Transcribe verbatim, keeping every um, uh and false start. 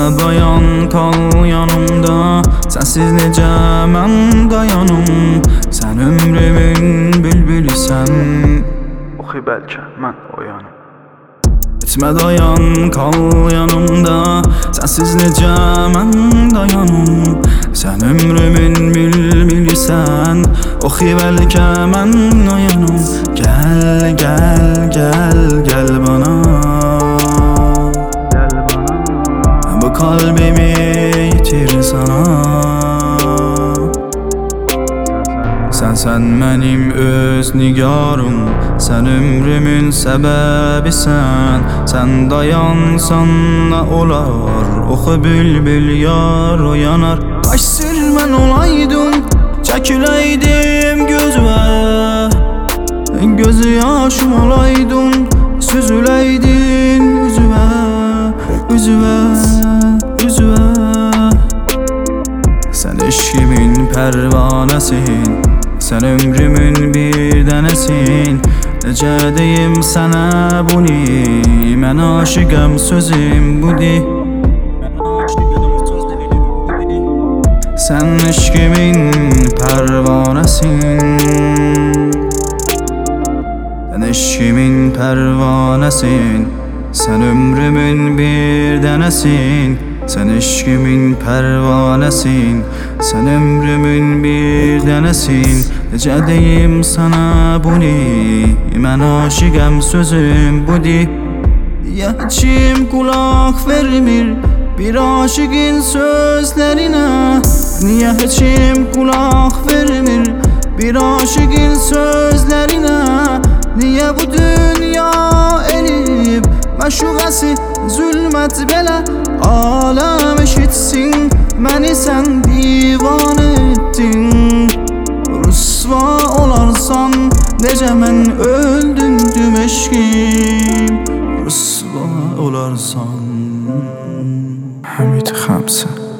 Etmə dayan, kal yanımda. Sənsiz necə mən dayanım? Sən ömrümün bülbülüsən. Oxu bəlkə mən oyanım. Etmə dayan, kal yanımda. Sənsiz necə mən dayanım? Sən ömrümün bülbülüsən. Oxu bəlkə mən oyanım. Gəl, gəl, gəl, gəl bana. Bu kalbimi yitir sana. Sən, sən mənim öz nigarım. Sən ömrümün səbəbisən. Sən dayansan nə olar? Oxu bülbül yar oyanar. Kaş sürmən olaydım, çəkiləydim gözümə. Gözü yaşım olaydım, süzüləydin üzümə, üzümə, üzümə. Sən eşkimin pərvanəsin. Sən ömrümün bir dənəsin. Necə deyim sənə bunu? Mən aşiqəm, sözüm budur. Sən eşkimin pərvanəsin. Sən eşkimin pərvanəsin. Sən ömrümün bir dənəsin. Sən eşkimin pərvanəsin. Sən ömrümün bir dənəsin. Necə deyim sana bunu? Mən aşiqəm, sözüm budur. Ya içim kulaq vermir bir aşiqin sözlərinə? Niyə içim kulaq vermir bir aşiqin sözlərinə? Niyə bu dünya elib məşuqəsi zülmət belə? Aləm eşitsin, məni sən divan etdin. Rüsva olarsan, necə mən öldürdüm eşkim. Rüsva olarsan. Həmid Xəmsə.